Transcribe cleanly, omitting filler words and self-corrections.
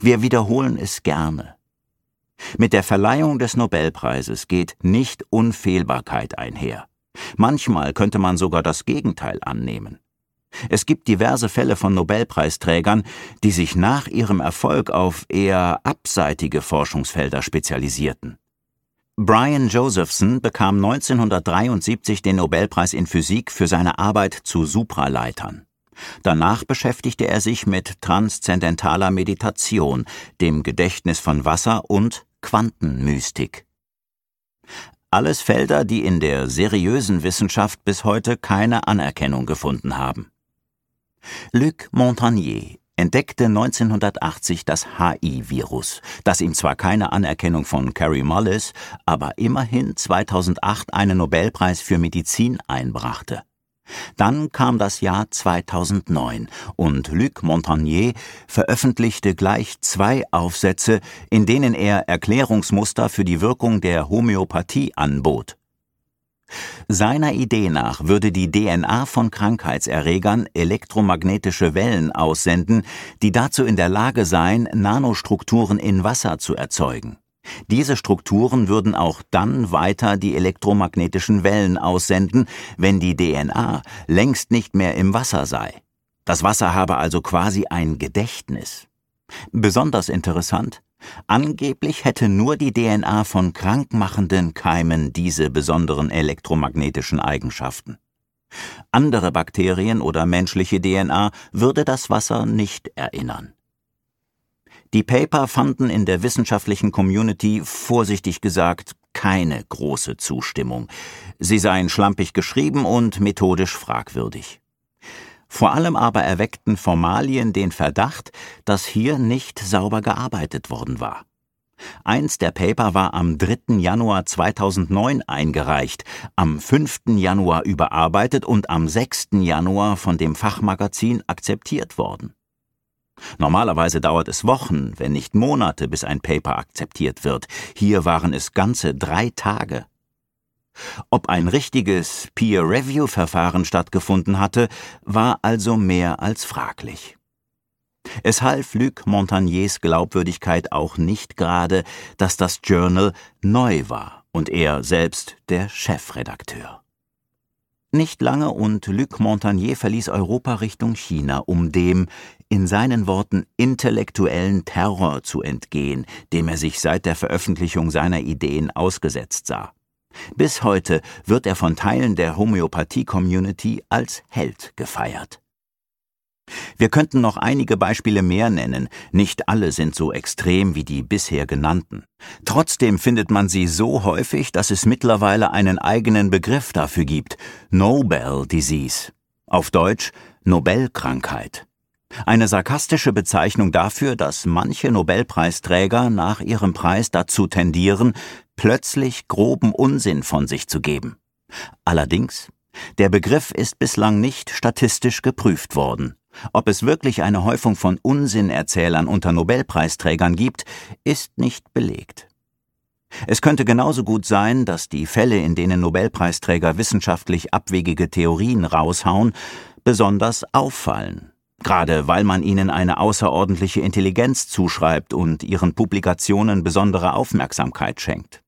Wir wiederholen es gerne. Mit der Verleihung des Nobelpreises geht Nicht-Unfehlbarkeit einher. Manchmal könnte man sogar das Gegenteil annehmen. Es gibt diverse Fälle von Nobelpreisträgern, die sich nach ihrem Erfolg auf eher abseitige Forschungsfelder spezialisierten. Brian Josephson bekam 1973 den Nobelpreis in Physik für seine Arbeit zu Supraleitern. Danach beschäftigte er sich mit transzendentaler Meditation, dem Gedächtnis von Wasser und Quantenmystik. Alles Felder, die in der seriösen Wissenschaft bis heute keine Anerkennung gefunden haben. Luc Montagnier entdeckte 1980 das HI-Virus, das ihm zwar keine Anerkennung von Kary Mullis, aber immerhin 2008 einen Nobelpreis für Medizin einbrachte. Dann kam das Jahr 2009 und Luc Montagnier veröffentlichte gleich 2 Aufsätze, in denen er Erklärungsmuster für die Wirkung der Homöopathie anbot. Seiner Idee nach würde die DNA von Krankheitserregern elektromagnetische Wellen aussenden, die dazu in der Lage seien, Nanostrukturen in Wasser zu erzeugen. Diese Strukturen würden auch dann weiter die elektromagnetischen Wellen aussenden, wenn die DNA längst nicht mehr im Wasser sei. Das Wasser habe also quasi ein Gedächtnis. Besonders interessant: Angeblich hätte nur die DNA von krankmachenden Keimen diese besonderen elektromagnetischen Eigenschaften. Andere Bakterien oder menschliche DNA würde das Wasser nicht erinnern. Die Paper fanden in der wissenschaftlichen Community, vorsichtig gesagt, keine große Zustimmung. Sie seien schlampig geschrieben und methodisch fragwürdig. Vor allem aber erweckten Formalien den Verdacht, dass hier nicht sauber gearbeitet worden war. Eins der Paper war am 3. Januar 2009 eingereicht, am 5. Januar überarbeitet und am 6. Januar von dem Fachmagazin akzeptiert worden. Normalerweise dauert es Wochen, wenn nicht Monate, bis ein Paper akzeptiert wird. Hier waren es ganze 3 Tage. Ob ein richtiges Peer-Review-Verfahren stattgefunden hatte, war also mehr als fraglich. Es half Luc Montagniers Glaubwürdigkeit auch nicht gerade, dass das Journal neu war und er selbst der Chefredakteur. Nicht lange und Luc Montagnier verließ Europa Richtung China, um dem, in seinen Worten, intellektuellen Terror zu entgehen, dem er sich seit der Veröffentlichung seiner Ideen ausgesetzt sah. Bis heute wird er von Teilen der Homöopathie-Community als Held gefeiert. Wir könnten noch einige Beispiele mehr nennen, nicht alle sind so extrem wie die bisher genannten. Trotzdem findet man sie so häufig, dass es mittlerweile einen eigenen Begriff dafür gibt: Nobel Disease, auf Deutsch Nobelkrankheit. Eine sarkastische Bezeichnung dafür, dass manche Nobelpreisträger nach ihrem Preis dazu tendieren, plötzlich groben Unsinn von sich zu geben. Allerdings, der Begriff ist bislang nicht statistisch geprüft worden. Ob es wirklich eine Häufung von Unsinnerzählern unter Nobelpreisträgern gibt, ist nicht belegt. Es könnte genauso gut sein, dass die Fälle, in denen Nobelpreisträger wissenschaftlich abwegige Theorien raushauen, besonders auffallen. Gerade weil man ihnen eine außerordentliche Intelligenz zuschreibt und ihren Publikationen besondere Aufmerksamkeit schenkt.